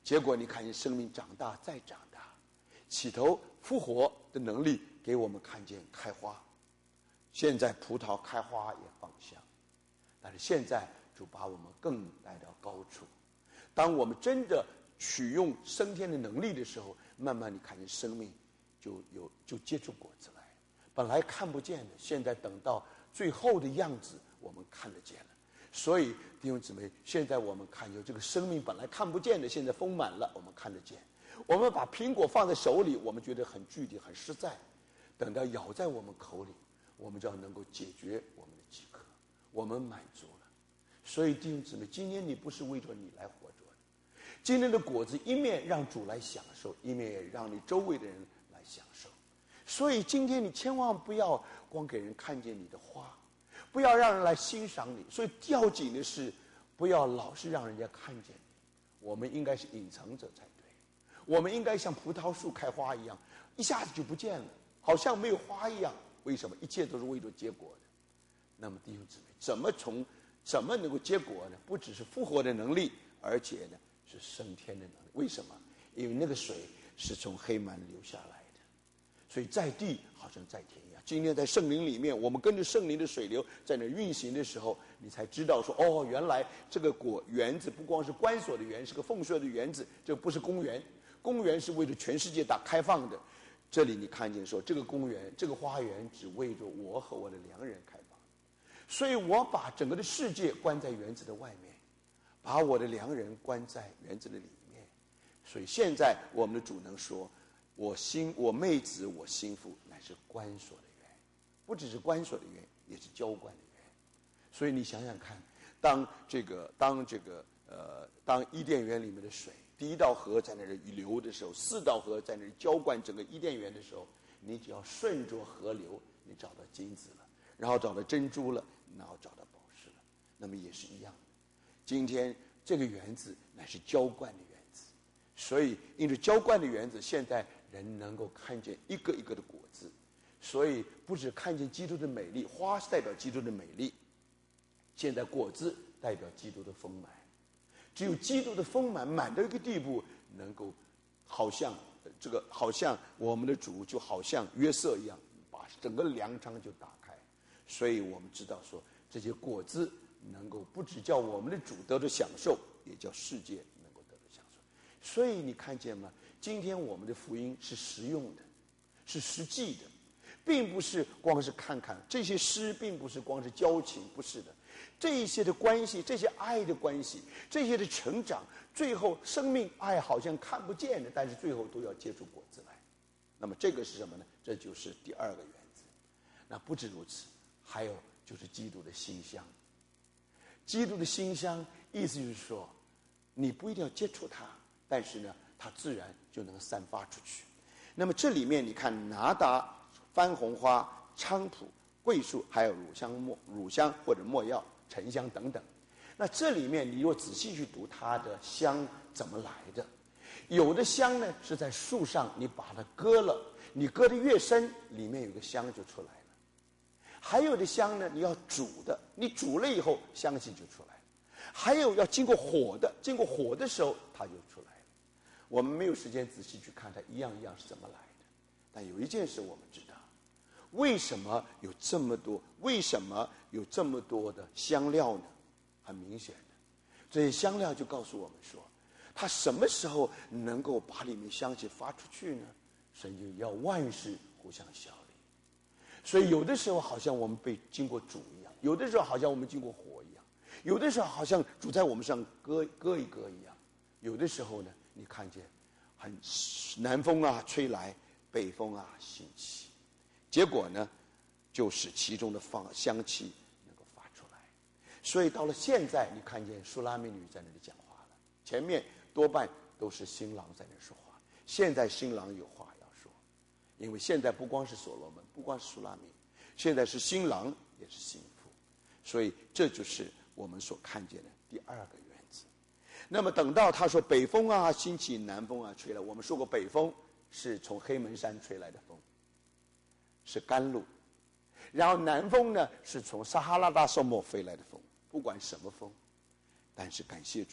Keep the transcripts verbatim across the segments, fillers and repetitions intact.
结果你看见生命长大再长大，起头复活的能力给我们看见开花。现在葡萄开花也放香，但是现在主把我们更带到高处。当我们真的取用升天的能力的时候，慢慢你看见生命就有就结出果子来。本来看不见的，现在等到最后的样子我们看得见了。所以弟兄姊妹，现在我们看见这个生命本来看不见的，现在丰满了，我们看得见。我们把苹果放在手里，我们觉得很具体很实在，等到咬在我们口里，我们就要能够解决我们的饥渴，我们满足了。所以弟兄姊妹，今天你不是为着你来活着的，今天的果子一面让主来享受，一面也让你周围的人来享受。所以今天你千万不要光给人看见你的花，不要让人来欣赏你。所以要紧的是不要老是让人家看见你，我们应该是隐藏者才对。我们应该像葡萄树开花一样，一下子就不见了，好像没有花一样。为什么？一切都是为着结果的。那么弟兄姊妹，怎么从怎么能够结果呢？不只是复活的能力，而且呢是升天的能力。为什么？因为那个水是从黑门流下来的，所以在地好像在天一样。今天在圣灵里面，我们跟着圣灵的水流在那运行的时候，你才知道说，哦，原来这个果园子不光是关锁的园，是个奉设的园子，这不是公园。公园是为了全世界打开放的，这里你看见说，这个公园这个花园只为着我和我的良人开放。所以我把整个的世界关在园子的外面，把我的良人关在园子的里面。所以现在我们的主能说，我心我妹子我心腹乃是关锁的园，不只是关锁的园，也是浇灌的园。所以你想想看，当这个当这个呃当伊甸园里面的水，第一道河在那里流的时候，四道河在那里浇灌整个伊甸园的时候，你只要顺着河流，你找到金子了，然后找到珍珠了，然后找到宝石了。那么也是一样的，今天这个园子乃是浇灌的园子，所以因着浇灌的园子，现在人能够看见一个一个的果子。所以不只看见基督的美丽，花是代表基督的美丽，现在果子代表基督的丰满。只有基督的丰满满到一个地步，能够好像这个好像我们的主就好像约瑟一样，把整个粮仓就打开。所以我们知道说，这些果子能够不只叫我们的主得到享受，也叫世界能够得到享受。所以你看见吗？今天我们的福音是实用的，是实际的，并不是光是看看这些诗，并不是光是交情，不是的。这一些的关系，这些爱的关系，这些的成长，最后生命爱好像看不见的，但是最后都要结出果子来。那么这个是什么呢？这就是第二个原则。那不止如此，还有就是基督的馨香。基督的馨香意思就是说，你不一定要接触它，但是呢它自然就能散发出去。那么这里面你看拿达、番红花、菖蒲、桂树，还有乳香末乳香或者没药、沉香等等。那这里面你若仔细去读它的香怎么来的，有的香呢是在树上，你把它割了，你割得越深，里面有个香就出来了。还有的香呢，你要煮的，你煮了以后香气就出来了。还有要经过火的，经过火的时候它就出来了。我们没有时间仔细去看它一样一样是怎么来的，但有一件事我们知道，为什么有这么多为什么有这么多的香料呢？很明显的，这些香料就告诉我们说，它什么时候能够把里面香气发出去呢？神就要万事互相效力。所以有的时候好像我们被经过煮一样，有的时候好像我们经过火一样，有的时候好像煮在我们上割割一割一样。有的时候呢，你看见很南风啊吹来，北风啊兴起，结果呢就使其中的芳香气能够发出来。所以到了现在，你看见苏拉米女在那里讲话了，前面多半都是新郎在那说话，现在新郎有话要说。因为现在不光是所罗门，不光是苏拉米，现在是新郎也是新妇，所以这就是我们所看见的第二个原则。那么等到他说北风啊兴起，南风啊吹来，我们说过北风是从黑门山吹来的风，是甘露，然后南风呢是从撒哈拉大沙漠飞来的风。不管什么风，但是感谢主，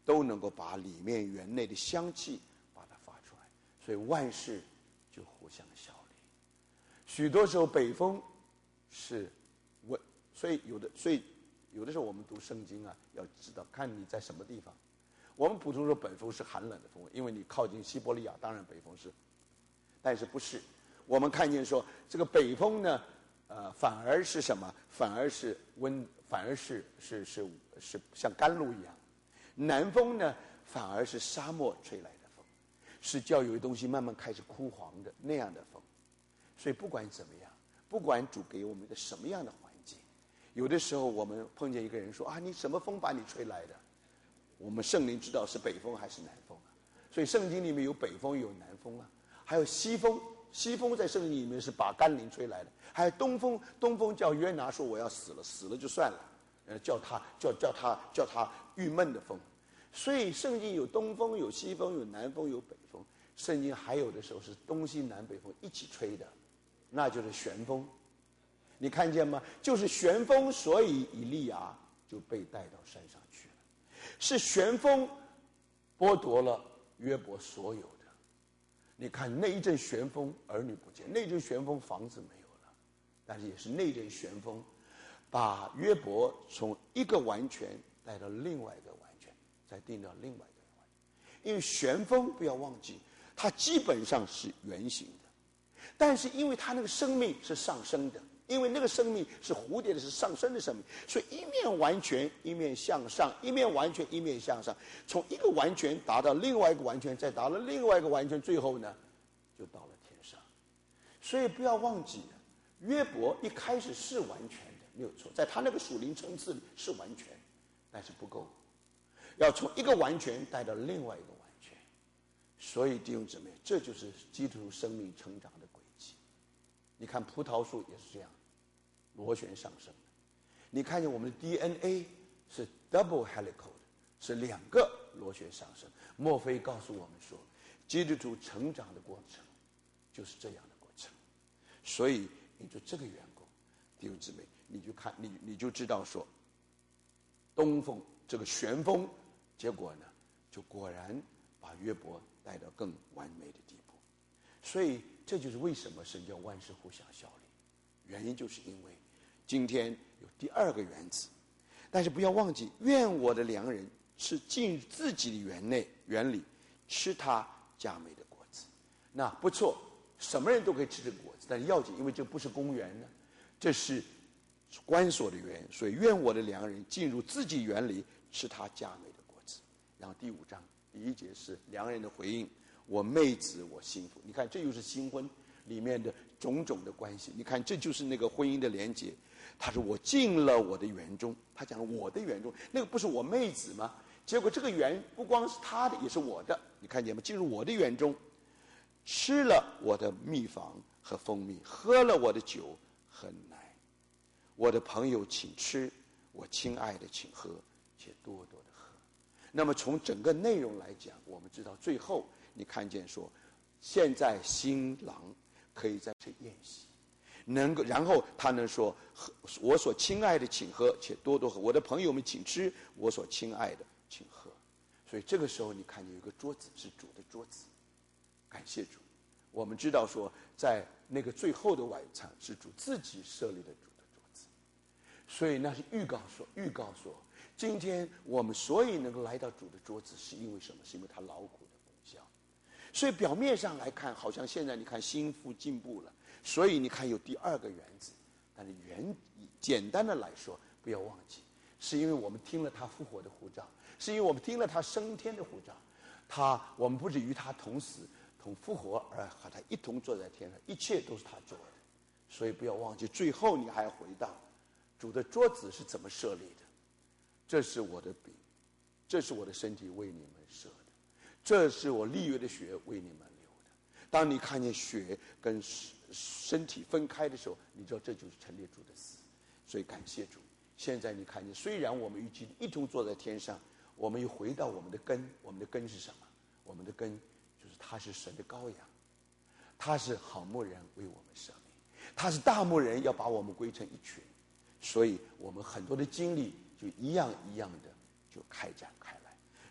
都能够把里面园内的香气把它发出来，所以万事就互相效力。许多时候北风是温，所以有的所以有的时候我们读圣经啊，要知道看你在什么地方。我们普通说北风是寒冷的风，因为你靠近西伯利亚，当然北风是，但是不是？我们看见说这个北风呢，呃，反而是什么？反而是温，反而是是是是像甘露一样。南风呢，反而是沙漠吹来的风，是叫有的东西慢慢开始枯黄的那样的风。所以不管怎么样，不管主给我们一个什么样的环境，有的时候我们碰见一个人说啊，你什么风把你吹来的？我们圣灵知道是北风还是南风啊？所以圣经里面有北风有南风啊，还有西风。西风在圣经里面是把甘霖吹来的，还有东风，东风叫约拿说我要死了，死了就算了，呃，叫他叫叫他叫他郁闷的风。所以圣经有东风有西风有南风有北风，圣经还有的时候是东西南北风一起吹的，那就是旋风。你看见吗？就是旋风，所以以利亚就被带到山上去了。是旋风剥夺了约伯所有的。你看那一阵旋风，儿女不见；那一阵旋风，房子没有了。但是也是那一阵旋风，把约伯从一个完全带到另外一个完全，再定到另外一个完全。因为旋风不要忘记，它基本上是圆形的，但是因为它那个生命是上升的，因为那个生命是蝴蝶的，是上升的生命，所以一面完全，一面向上；一面完全，一面向上。从一个完全达到另外一个完全，再达到另外一个完全，最后呢，就到了天上。所以不要忘记，约伯一开始是完全的，没有错，在他那个属灵层次里是完全，但是不够，要从一个完全带到另外一个完全。所以弟兄姊妹，这就是基督徒生命成长的轨迹。你看葡萄树也是这样，螺旋上升的。你看见我们的 D N A 是 double helical 的，是两个螺旋上升。莫非告诉我们说，基督徒成长的过程就是这样的过程？所以你就这个缘故，弟兄姊妹，你就看你你就知道说，东风这个旋风，结果呢，就果然把约伯带到更完美的地步。所以这就是为什么神叫万事互相效力，原因就是因为今天有第二个原子。但是不要忘记，愿我的良人是进自己的园内园里吃他佳美的果子。那不错，什么人都可以吃这个果子，但是要紧，因为这不是公园呢，这是关锁的园，所以愿我的良人进入自己园里吃他佳美的果子。然后第五章第一节是良人的回应：我妹子，我心腹。你看，这又是新婚里面的种种的关系。你看，这就是那个婚姻的连结。他说：“我进了我的园中。”他讲了我的园中，那个不是我妹子吗？结果这个园不光是他的，也是我的。你看见吗？进入我的园中，吃了我的蜜房和蜂蜜，喝了我的酒和奶。我的朋友请吃，我亲爱的请喝，且多多的喝。那么从整个内容来讲，我们知道最后你看见说，现在新郎可以在这宴席，能够，然后他能说，我所亲爱的请喝，且多多喝。我的朋友们请吃，我所亲爱的请喝。所以这个时候你看见有一个桌子是主的桌子，感谢主。我们知道说，在那个最后的晚餐是主自己设立的主的桌子，所以那是预告说，预告说，今天我们所以能够来到主的桌子，是因为什么？是因为他劳苦的功效。所以表面上来看，好像现在你看心腹进步了，所以你看有第二个原子。但是原简单的来说，不要忘记，是因为我们听了他复活的呼召，是因为我们听了他升天的呼召，他我们不是与他同死同复活，而和他一同坐在天上，一切都是他做的。所以不要忘记，最后你还要回到主的桌子是怎么设立的。这是我的饼，这是我的身体为你们设的，这是我立约的血为你们流的。当你看见血跟身体分开的时候，你知道这就是陈列主的死。所以感谢主，现在你看见，虽然我们与基督一同坐在天上，我们又回到我们的根。我们的根是什么？我们的根就是他是神的羔羊，他是好牧人为我们舍命，他是大牧人要把我们归成一群。所以我们很多的经历就一样一样的就开展开来。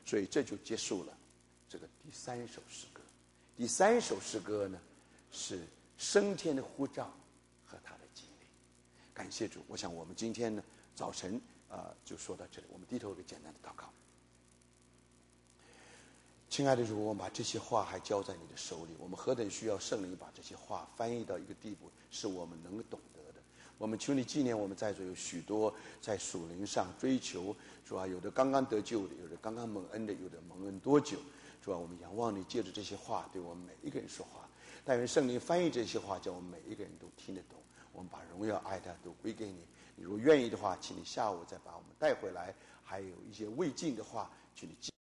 所以这就结束了这个第三首诗歌。第三首诗歌呢，是升天的呼召和他的经历。感谢主，我想我们今天呢早晨啊、呃、就说到这里，我们低头一个简单的祷告。亲爱的主，我们把这些话还交在你的手里，我们何等需要圣灵把这些话翻译到一个地步，是我们能懂得的。我们求你纪念我们在座有许多在属灵上追求，主啊，有的刚刚得救的，有的刚刚蒙恩的，有的蒙恩多久，主啊，我们仰望你借着这些话对我们每一个人说话。但愿圣灵翻译这些话，叫我们每一个人都听得懂。我们把荣耀爱戴都归给你。你如果愿意的话，请你下午再把我们带回来，还有一些未尽的话，请你